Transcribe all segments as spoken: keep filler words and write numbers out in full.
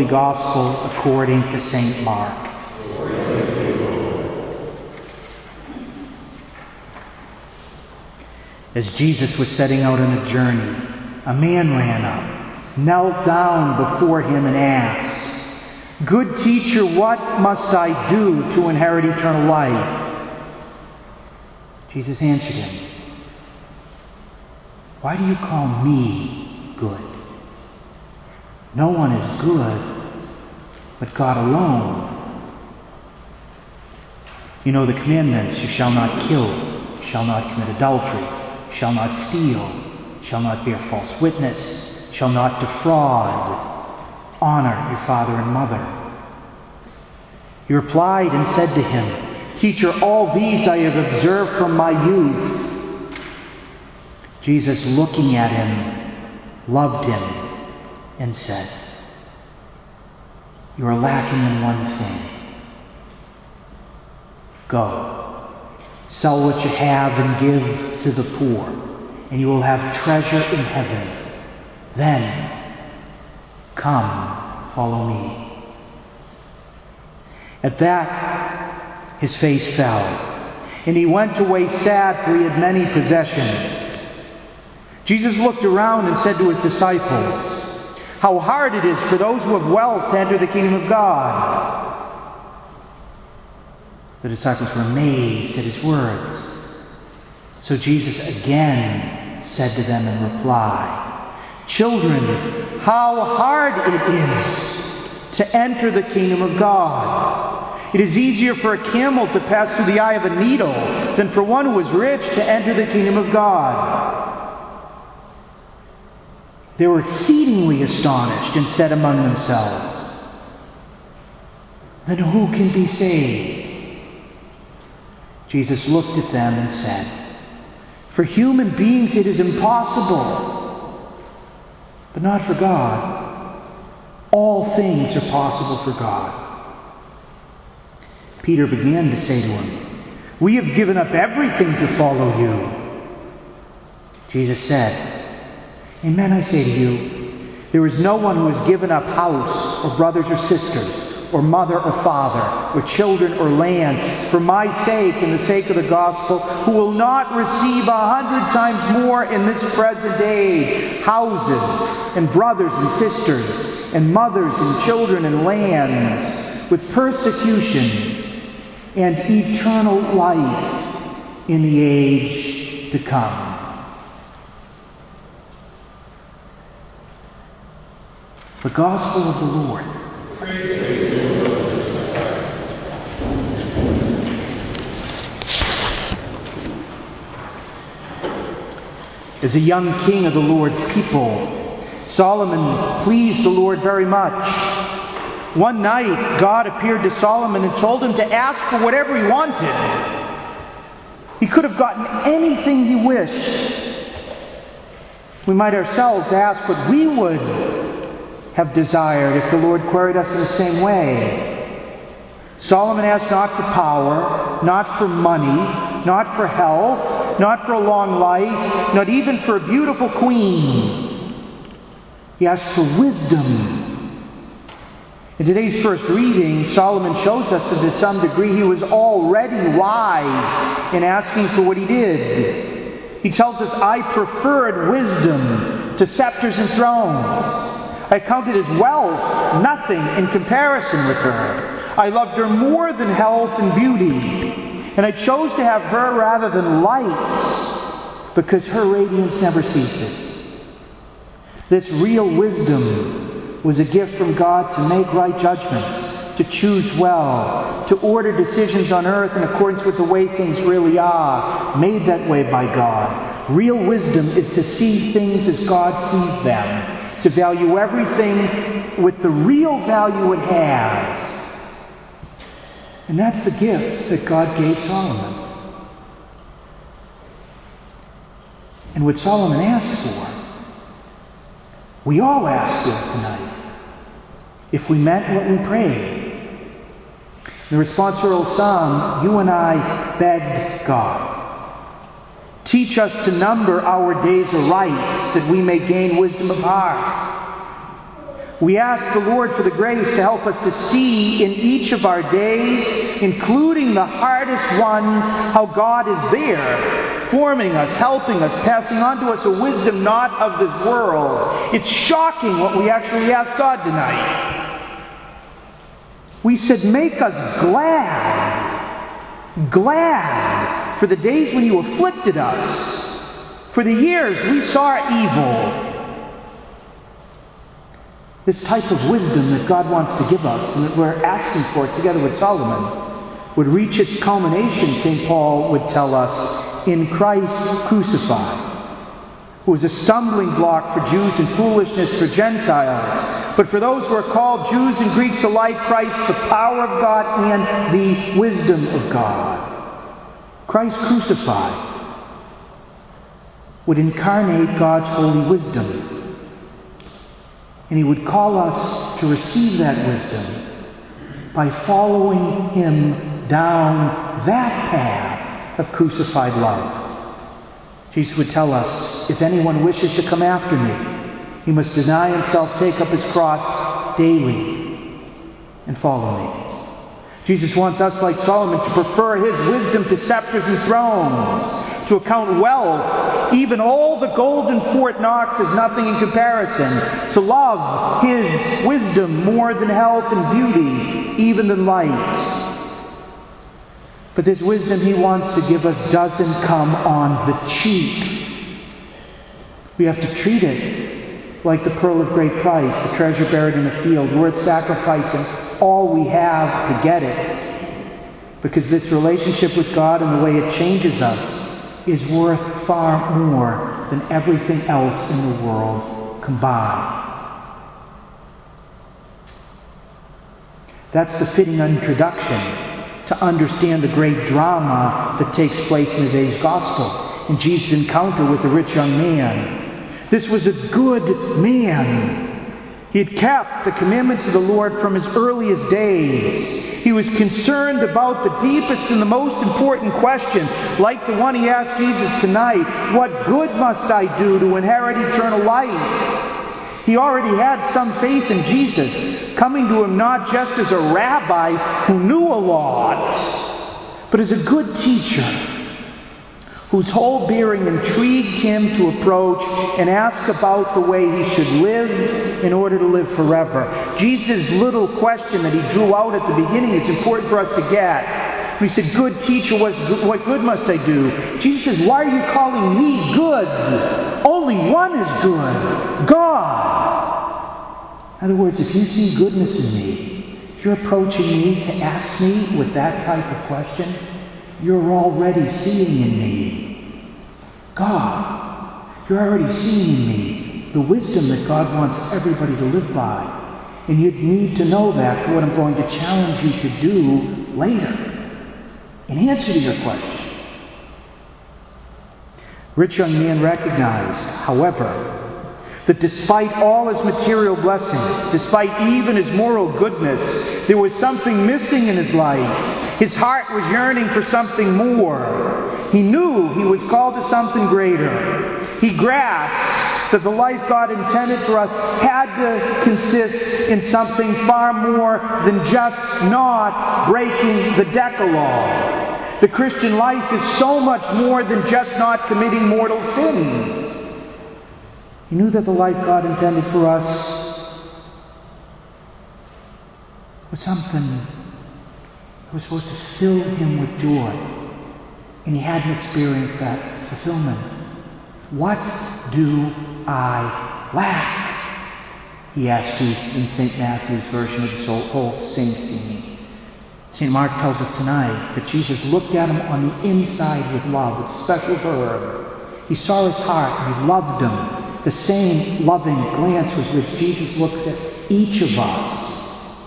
Gospel according to Saint Mark. As Jesus was setting out on a journey, a man ran up, knelt down before him and asked, "Good teacher, what must I do to inherit eternal life?" Jesus answered him, "Why do you call me good? No one is good but God alone. You know the commandments: you shall not kill, shall not commit adultery, shall not steal, shall not bear false witness, shall not defraud, honor your father and mother." He replied and said to him, "Teacher, all these I have observed from my youth." Jesus, looking at him, loved him and said, "You are lacking in one thing. Go, sell what you have and give to the poor, and you will have treasure in heaven. Then, come, follow me." At that, his face fell, and he went away sad, for he had many possessions. Jesus looked around and said to his disciples, "How hard it is for those who have wealth to enter the kingdom of God." The disciples were amazed at his words. So Jesus again said to them in reply, "Children, how hard it is to enter the kingdom of God. It is easier for a camel to pass through the eye of a needle than for one who is rich to enter the kingdom of God." They were exceedingly astonished and said among themselves, "Then who can be saved?" Jesus looked at them and said, "For human beings it is impossible, but not for God. All things are possible for God." Peter began to say to him, "We have given up everything to follow you." Jesus said, "Amen, I say to you, there is no one who has given up house or brothers or sisters or mother or father or children or lands for my sake and the sake of the gospel, who will not receive a hundred times more in this present age houses and brothers and sisters and mothers and children and lands, with persecution and eternal life in the age to come." The Gospel of the Lord. As a young king of the Lord's people, Solomon pleased the Lord very much. One night, God appeared to Solomon and told him to ask for whatever he wanted. He could have gotten anything he wished. We might ourselves ask what we would have desired if the Lord queried us in the same way. Solomon asked not for power, not for money, not for health, not for a long life, not even for a beautiful queen. He asked for wisdom. In today's first reading, Solomon shows us that to some degree he was already wise in asking for what he did. He tells us, "I preferred wisdom to scepters and thrones. I counted as wealth nothing in comparison with her. I loved her more than health and beauty, and I chose to have her rather than lights, because her radiance never ceases." This real wisdom was a gift from God to make right judgments, to choose well, to order decisions on earth in accordance with the way things really are, made that way by God. Real wisdom is to see things as God sees them, to value everything with the real value it has. And that's the gift that God gave Solomon. And what Solomon asked for, we all ask for tonight, if we meant what we prayed. In the responsorial psalm, you and I begged God, "Teach us to number our days aright, that we may gain wisdom of heart. We ask the Lord for the grace to help us to see in each of our days, including the hardest ones, how God is there, forming us, helping us, passing on to us a wisdom not of this world. It's shocking what we actually asked God tonight. We said, make us glad, glad for the days when you afflicted us, for the years we saw evil. This type of wisdom that God wants to give us and that we're asking for together with Solomon would reach its culmination, Saint Paul would tell us, in Christ crucified, who was a stumbling block for Jews and foolishness for Gentiles. But for those who are called Jews and Greeks alike, Christ, the power of God and the wisdom of God. Christ crucified would incarnate God's holy wisdom. And he would call us to receive that wisdom by following him down that path of crucified love. Jesus would tell us, if anyone wishes to come after me, he must deny himself, take up his cross daily, and follow me. Jesus wants us, like Solomon, to prefer his wisdom to scepters and thrones, to account wealth, even all the gold in Fort Knox, as nothing in comparison, to love his wisdom more than health and beauty, even than light. But this wisdom he wants to give us doesn't come on the cheap. We have to treat it like the pearl of great price, the treasure buried in a field, worth sacrificing all we have to get it. Because this relationship with God and the way it changes us is worth far more than everything else in the world combined. That's the fitting introduction to understand the great drama that takes place in today's gospel, in Jesus' encounter with the rich young man. This was a good man. He had kept the commandments of the Lord from his earliest days. He was concerned about the deepest and the most important question, like the one he asked Jesus tonight. What good must I do to inherit eternal life? He already had some faith in Jesus, coming to him not just as a rabbi who knew a lot, but as a good teacher, whose whole bearing intrigued him to approach and ask about the way he should live in order to live forever. Jesus' little question that he drew out at the beginning is important for us to get. He said, good teacher, what good must I do? Jesus says, why are you calling me good? Only one is good, God. In other words, if you see goodness in me, if you're approaching me to ask me with that type of question, you're already seeing in me God. You're already seeing in me the wisdom that God wants everybody to live by. And you need to know that for what I'm going to challenge you to do later in answer to your question. Rich young man recognized, however, that despite all his material blessings, despite even his moral goodness, there was something missing in his life. His heart was yearning for something more. He knew he was called to something greater. He grasped that the life God intended for us had to consist in something far more than just not breaking the Decalogue. The Christian life is so much more than just not committing mortal sins. He knew that the life God intended for us was something that was supposed to fill him with joy. And he hadn't experienced that fulfillment. What do I lack? He asked Jesus in Saint Matthew's version of the whole same scene. Saint Mark tells us tonight that Jesus looked at him on the inside with love, with special verb. He saw his heart and he loved him. The same loving glance with which Jesus looks at each of us.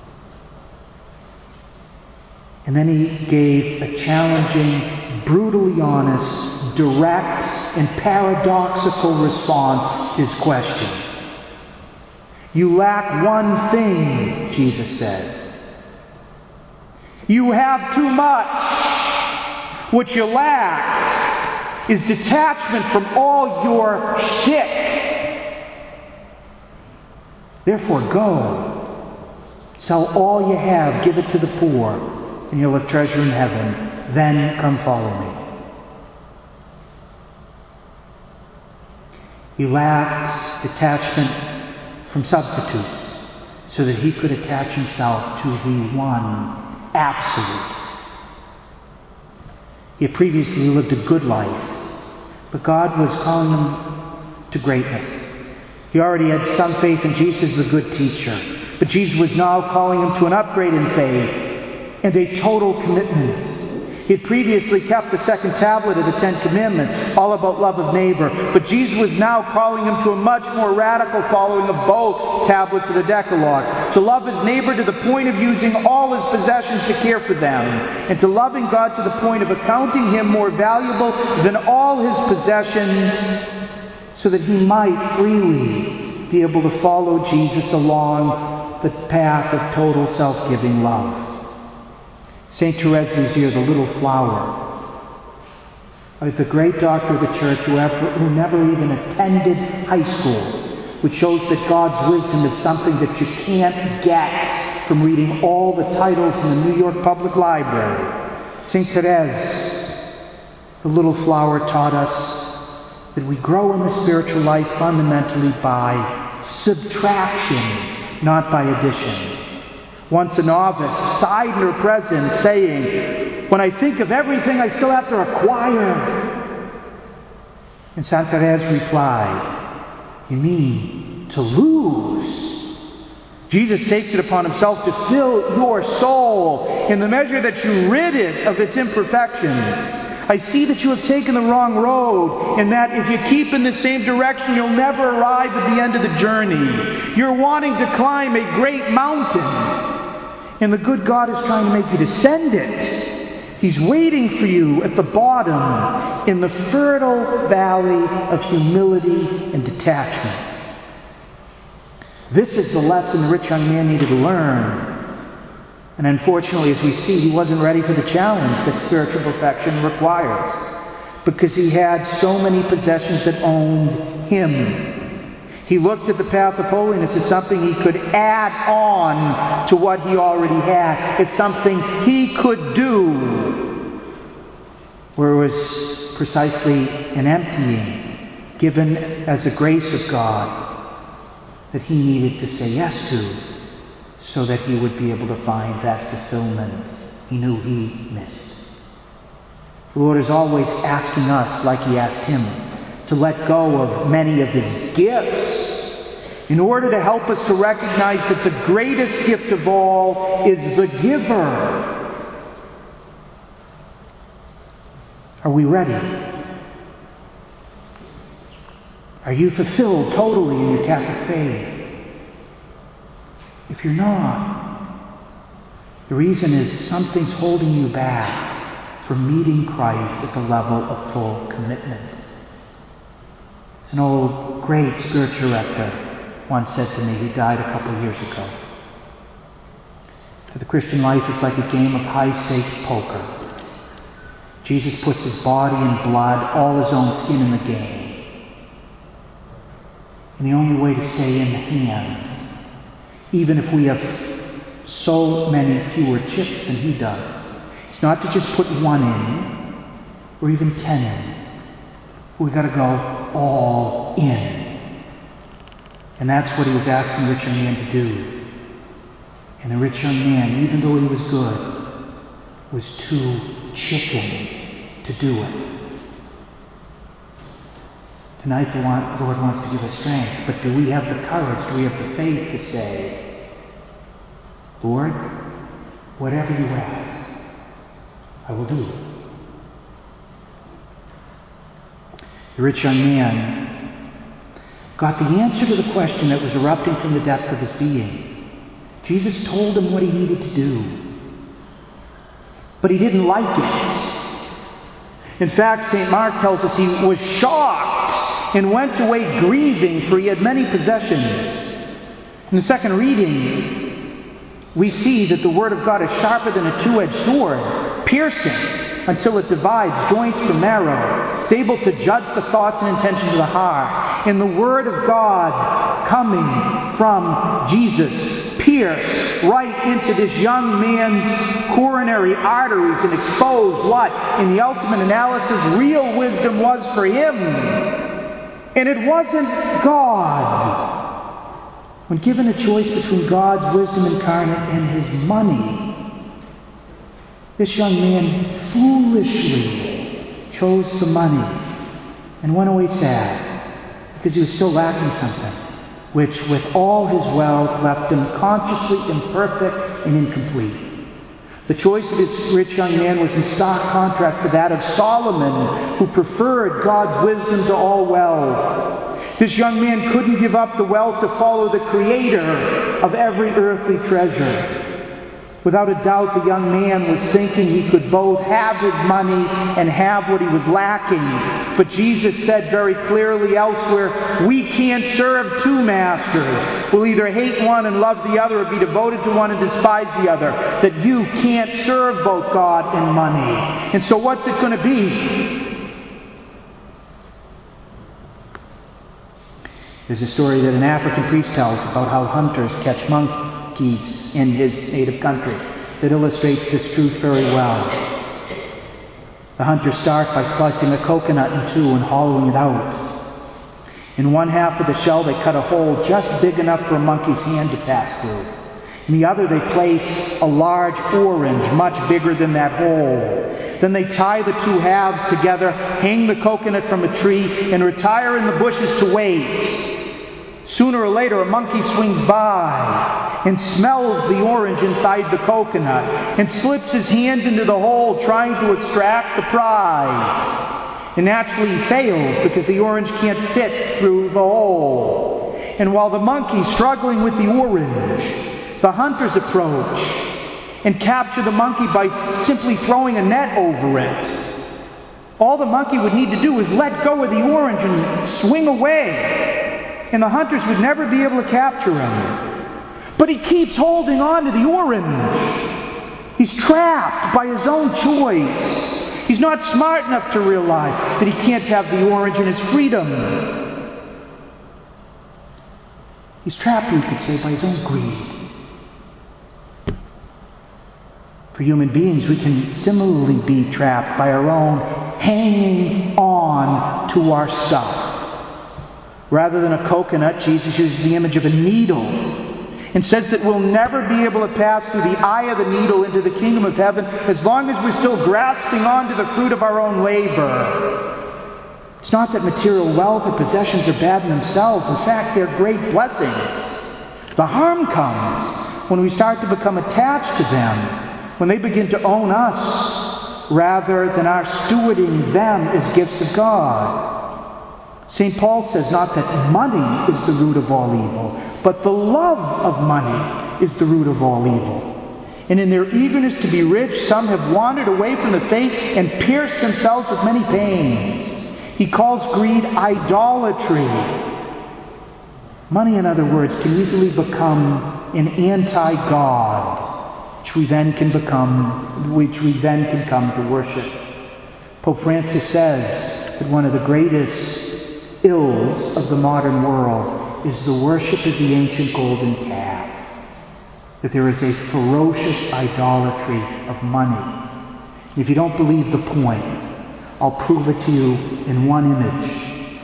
And then he gave a challenging, brutally honest, direct, and paradoxical response to his question. You lack one thing, Jesus said. You have too much. What you lack is detachment from all your shit. Therefore go, sell all you have, give it to the poor, and you'll have treasure in heaven. Then come follow me. He lacked detachment from substitutes so that he could attach himself to the one absolute. He had previously lived a good life, but God was calling him to greatness. He already had some faith in Jesus as a good teacher, but Jesus was now calling him to an upgrade in faith and a total commitment. He had previously kept the second tablet of the Ten Commandments, all about love of neighbor. But Jesus was now calling him to a much more radical following of both tablets of the Decalogue. To love his neighbor to the point of using all his possessions to care for them. And to loving God to the point of accounting him more valuable than all his possessions, so that he might freely be able to follow Jesus along the path of total self-giving love. Saint Therese of Lisieux, the little flower, the great doctor of the church who, ever, who never even attended high school, which shows that God's wisdom is something that you can't get from reading all the titles in the New York Public Library. Saint Therese, the little flower, taught us that we grow in the spiritual life fundamentally by subtraction, not by addition. Once a novice sighed in her presence, saying, "When I think of everything I still have to acquire." And Saint Therese replied, "You mean to lose?" Jesus takes it upon himself to fill your soul in the measure that you rid it of its imperfections. I see that you have taken the wrong road, and that if you keep in the same direction, you'll never arrive at the end of the journey. You're wanting to climb a great mountain, and the good God is trying to make you descend it. He's waiting for you at the bottom in the fertile valley of humility and detachment. This is the lesson the rich young man needed to learn. And unfortunately, as we see, he wasn't ready for the challenge that spiritual perfection requires, because he had so many possessions that owned him. He looked at the path of holiness as something he could add on to what he already had, as something he could do, where it was precisely an emptying given as a grace of God that he needed to say yes to, so that he would be able to find that fulfillment he knew he missed. The Lord is always asking us, like he asked him, to let go of many of his gifts in order to help us to recognize that the greatest gift of all is the giver. Are we ready? Are you fulfilled totally in your Catholic faith? If you're not, the reason is something's holding you back from meeting Christ at the level of full commitment. As an old, great spiritual director once said to me, he died a couple of years ago, that the Christian life is like a game of high-stakes poker. Jesus puts his body and blood, all his own skin in the game. And the only way to stay in the hand, even if we have so many fewer chips than he does, it's not to just put one in, or even ten in. We've got to go all in. And that's what he was asking the rich young man to do. And the rich young man, even though he was good, was too chicken to do it. Tonight the Lord wants to give us strength, but do we have the courage, do we have the faith to say, Lord, whatever you ask, I will do. The rich young man got the answer to the question that was erupting from the depth of his being. Jesus told him what he needed to do, but he didn't like it. In fact, Saint Mark tells us he was shocked and went away grieving, for he had many possessions. In the second reading, we see that the Word of God is sharper than a two-edged sword, piercing until it divides joints from marrow. It's able to judge the thoughts and intentions of the heart. And the Word of God coming from Jesus pierced right into this young man's coronary arteries and exposed what, in the ultimate analysis, real wisdom was for him. And it wasn't God. When given a choice between God's wisdom incarnate and his money, this young man foolishly chose the money and went away sad because he was still lacking something, which with all his wealth left him consciously imperfect and incomplete. The choice of this rich young man was in stark contrast to that of Solomon, who preferred God's wisdom to all wealth. This young man couldn't give up the wealth to follow the Creator of every earthly treasure. Without a doubt, the young man was thinking he could both have his money and have what he was lacking. But Jesus said very clearly elsewhere, we can't serve two masters. We'll either hate one and love the other, or be devoted to one and despise the other. That you can't serve both God and money. And so what's it going to be? There's a story that an African priest tells about how hunters catch monkeys in his native country that illustrates this truth very well. The hunters start by slicing a coconut in two and hollowing it out. In one half of the shell they cut a hole just big enough for a monkey's hand to pass through. In the other they place a large orange, much bigger than that hole. Then they tie the two halves together, hang the coconut from a tree, and retire in the bushes to wait. Sooner or later, a monkey swings by and smells the orange inside the coconut and slips his hand into the hole trying to extract the prize. And naturally he fails because the orange can't fit through the hole. And while the monkey's struggling with the orange, the hunters approach and capture the monkey by simply throwing a net over it. All the monkey would need to do is let go of the orange and swing away. And the hunters would never be able to capture him. But he keeps holding on to the orange. He's trapped by his own choice. He's not smart enough to realize that he can't have the orange and his freedom. He's trapped, we could say, by his own greed. For human beings, we can similarly be trapped by our own hanging on to our stuff. Rather than a coconut, Jesus uses the image of a needle and says that we'll never be able to pass through the eye of the needle into the kingdom of heaven as long as we're still grasping onto the fruit of our own labor. It's not that material wealth or possessions are bad in themselves. In fact, they're great blessings. The harm comes when we start to become attached to them, when they begin to own us rather than our stewarding them as gifts of God. Saint Paul says not that money is the root of all evil, but the love of money is the root of all evil. And in their eagerness to be rich, some have wandered away from the faith and pierced themselves with many pains. He calls greed idolatry. Money, in other words, can easily become an anti-God, which we then can become, which we then can come to worship. Pope Francis says that one of the greatest ills of the modern world is the worship of the ancient golden calf. That there is a ferocious idolatry of money. And if you don't believe the point, I'll prove it to you in one image.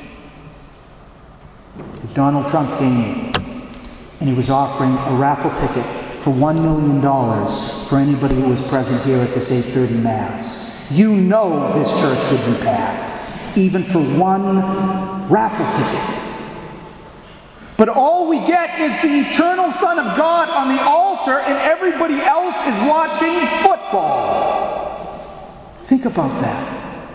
If Donald Trump came and he was offering a raffle ticket for one million dollars for anybody who was present here at this eight thirty Mass, you know this church would be packed, even for one raffle ticket. But all we get is the eternal Son of God on the altar, and everybody else is watching football. Think about that.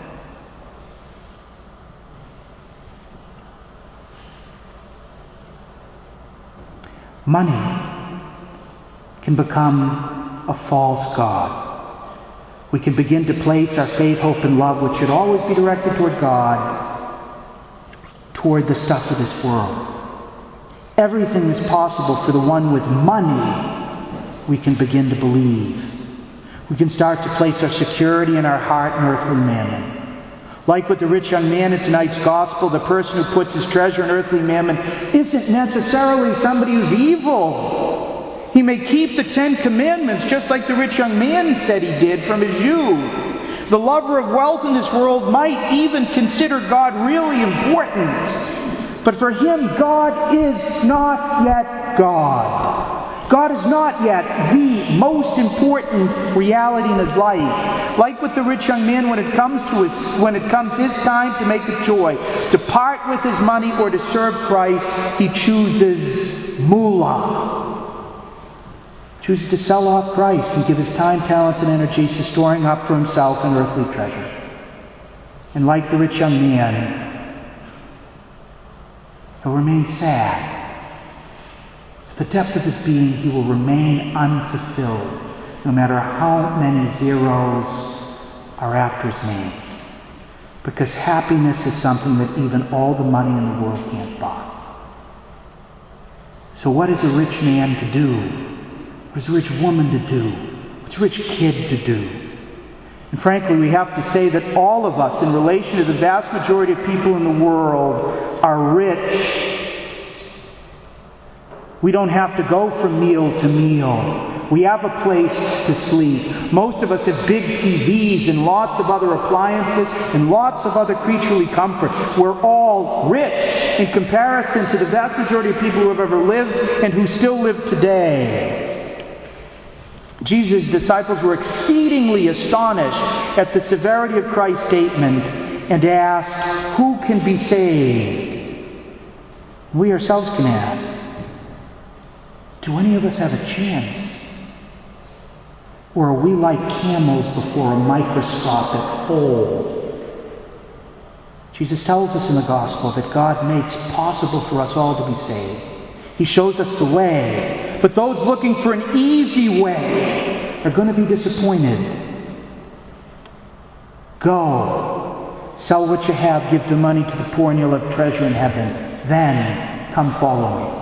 Money can become a false god. We can begin to place our faith, hope, and love, which should always be directed toward God, toward the stuff of this world. Everything is possible for the one with money, we can begin to believe. We can start to place our security in our heart and earthly mammon. Like with the rich young man in tonight's gospel, the person who puts his treasure in earthly mammon isn't necessarily somebody who's evil. He may keep the Ten Commandments just like the rich young man said he did from his youth. The lover of wealth in this world might even consider God really important. But for him, God is not yet God. God is not yet the most important reality in his life. Like with the rich young man, when it comes to his, when it comes his time to make a choice, to part with his money or to serve Christ, he chooses moolah. Chooses to sell off Christ and give his time, talents, and energies to storing up for himself an earthly treasure. And like the rich young man, he'll remain sad. The depth of his being, he will remain unfulfilled, no matter how many zeros are after his name. Because happiness is something that even all the money in the world can't buy. So what is a rich man to do? What is a rich woman to do? What's a rich kid to do? And frankly, we have to say that all of us, in relation to the vast majority of people in the world, are rich. We don't have to go from meal to meal. We have a place to sleep. Most of us have big T Vs and lots of other appliances and lots of other creaturely comfort. We're all rich in comparison to the vast majority of people who have ever lived and who still live today. Jesus' disciples were exceedingly astonished at the severity of Christ's statement and asked, "Who can be saved?" We ourselves can ask, do any of us have a chance? Or are we like camels before a microscopic hole? Jesus tells us in the gospel that God makes possible for us all to be saved. He shows us the way. But those looking for an easy way are going to be disappointed. Go, sell what you have, give the money to the poor, and you'll have treasure in heaven. Then come follow me.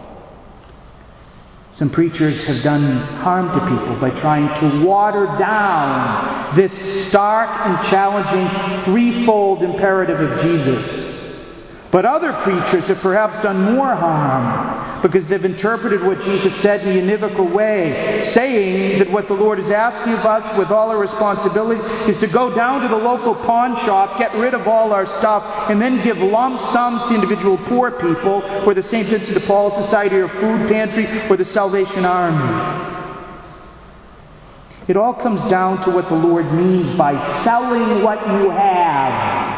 Some preachers have done harm to people by trying to water down this stark and challenging threefold imperative of Jesus. But other preachers have perhaps done more harm because they've interpreted what Jesus said in a univocal way, saying that what the Lord is asking of us with all our responsibility is to go down to the local pawn shop, get rid of all our stuff, and then give lump sums to individual poor people, or the Saint Vincent de Paul Society or food pantry, or the Salvation Army. It all comes down to what the Lord means by selling what you have.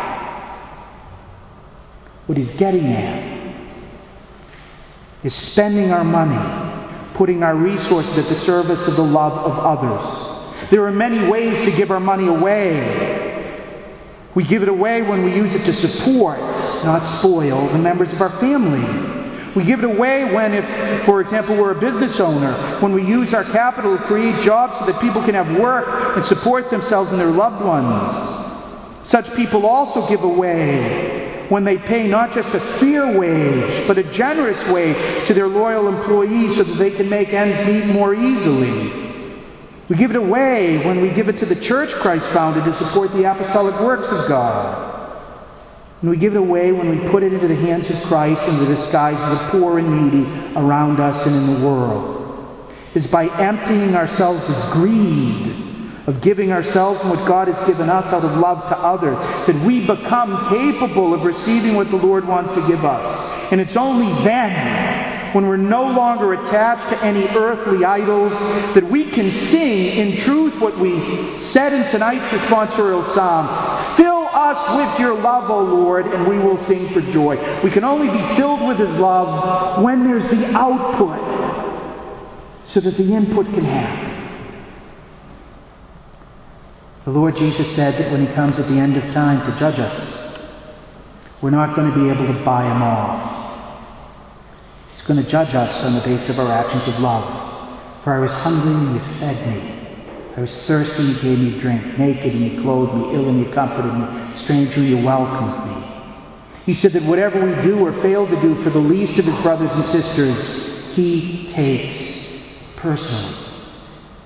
What he's getting at is spending our money, putting our resources at the service of the love of others. There are many ways to give our money away. We give it away when we use it to support, not spoil, the members of our family. We give it away when, if, for example, we're a business owner, when we use our capital to create jobs so that people can have work and support themselves and their loved ones. Such people also give away when they pay not just a fair wage, but a generous wage to their loyal employees so that they can make ends meet more easily. We give it away when we give it to the church Christ founded to support the apostolic works of God. And we give it away when we put it into the hands of Christ in the disguise of the poor and needy around us and in the world. It's by emptying ourselves of greed, of giving ourselves and what God has given us out of love to others, that we become capable of receiving what the Lord wants to give us. And it's only then, when we're no longer attached to any earthly idols, that we can sing in truth what we said in tonight's responsorial psalm. Fill us with your love, O Lord, and we will sing for joy. We can only be filled with his love when there's the output, so that the input can happen. The Lord Jesus said that when he comes at the end of time to judge us, we're not going to be able to buy him off. He's going to judge us on the basis of our actions of love. For I was hungry and you fed me. I was thirsty and you gave me drink. Naked and you clothed me. Ill and you comforted me. Stranger and you welcomed me. He said that whatever we do or fail to do for the least of his brothers and sisters, he takes personally.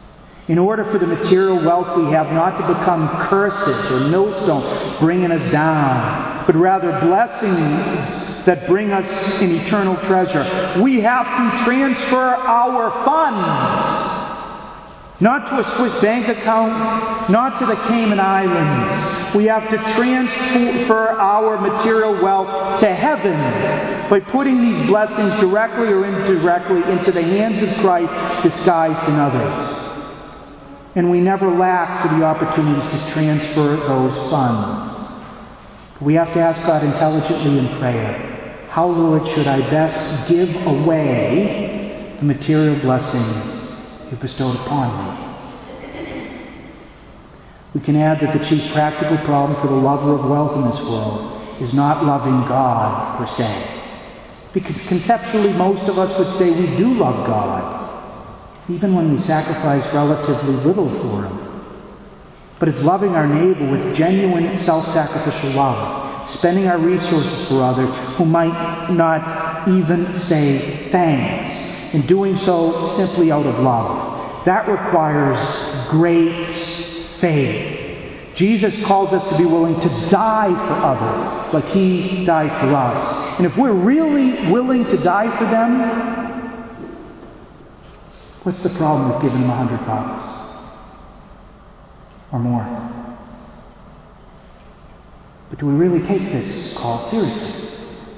In order for the material wealth we have not to become curses or millstones bringing us down, but rather blessings that bring us an eternal treasure, we have to transfer our funds. Not to a Swiss bank account, not to the Cayman Islands. We have to transfer our material wealth to heaven by putting these blessings directly or indirectly into the hands of Christ, disguised in others. And we never lack for the opportunities to transfer those funds. We have to ask God intelligently in prayer, how, Lord, should I best give away the material blessings you bestowed upon me? We can add that the chief practical problem for the lover of wealth in this world is not loving God per se. Because conceptually most of us would say we do love God, even when we sacrifice relatively little for Him. But it's loving our neighbor with genuine self-sacrificial love, spending our resources for others who might not even say thanks, and doing so simply out of love. That requires great faith. Jesus calls us to be willing to die for others, like He died for us. And if we're really willing to die for them, what's the problem with giving them a hundred bucks? Or more? But do we really take this call seriously?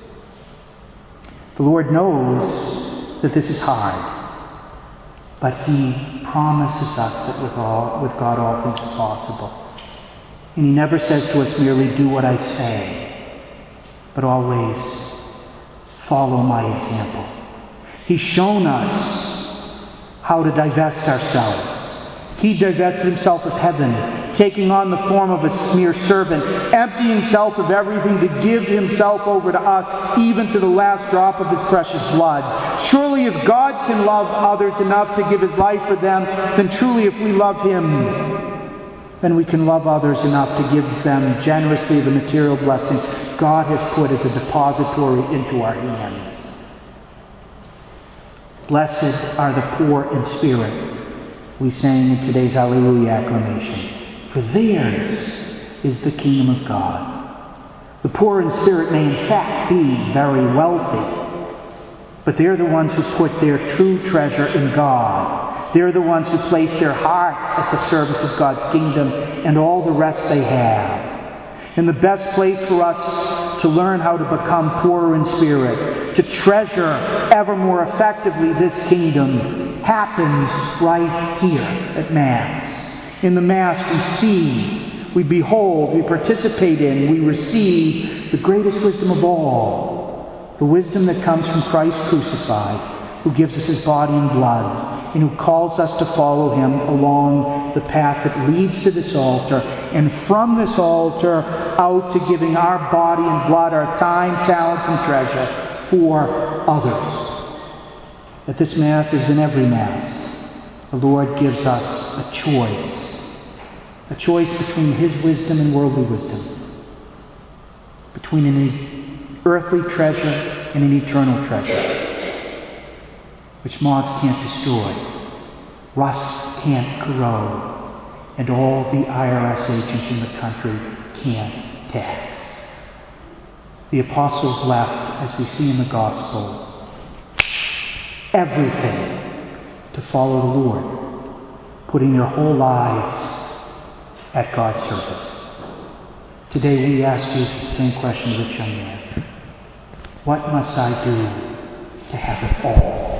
The Lord knows that this is hard, but He promises us that with all, with God all things are possible. And He never says to us merely, do what I say, but always follow my example. He's shown us how to divest ourselves. He divested Himself of heaven, taking on the form of a mere servant, emptying Himself of everything to give Himself over to us, even to the last drop of His precious blood. Surely if God can love others enough to give His life for them, then truly if we love Him, then we can love others enough to give them generously the material blessings God has put as a depository into our hands. Blessed are the poor in spirit, we sang in today's Alleluia acclamation, for theirs is the kingdom of God. The poor in spirit may in fact be very wealthy, but they're the ones who put their true treasure in God. They're the ones who place their hearts at the service of God's kingdom and all the rest they have. And the best place for us to learn how to become poorer in spirit, to treasure ever more effectively this kingdom, happens right here at Mass. In the Mass we see, we behold, we participate in, we receive the greatest wisdom of all, the wisdom that comes from Christ crucified, who gives us His body and blood, and who calls us to follow Him along the path that leads to this altar, and from this altar out to giving our body and blood, our time, talents, and treasure for others. At this Mass, as in every Mass, the Lord gives us a choice. A choice between His wisdom and worldly wisdom. Between an earthly treasure and an eternal treasure, which moths can't destroy, rust can't corrode, and all the I R S agents in the country can't tax. The apostles left, as we see in the Gospel, everything to follow the Lord, putting their whole lives at God's service. Today we ask Jesus the same question to the young man. What must I do to have it all?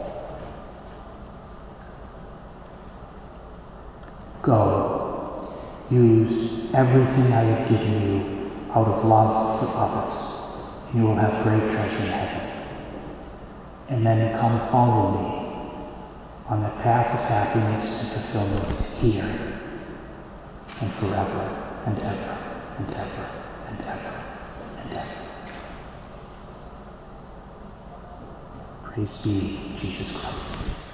Go, use everything I have given you out of love for others, and you will have great treasure in heaven. And then come follow me on the path of happiness and fulfillment here and forever and ever and ever and ever and ever. Praise be Jesus Christ.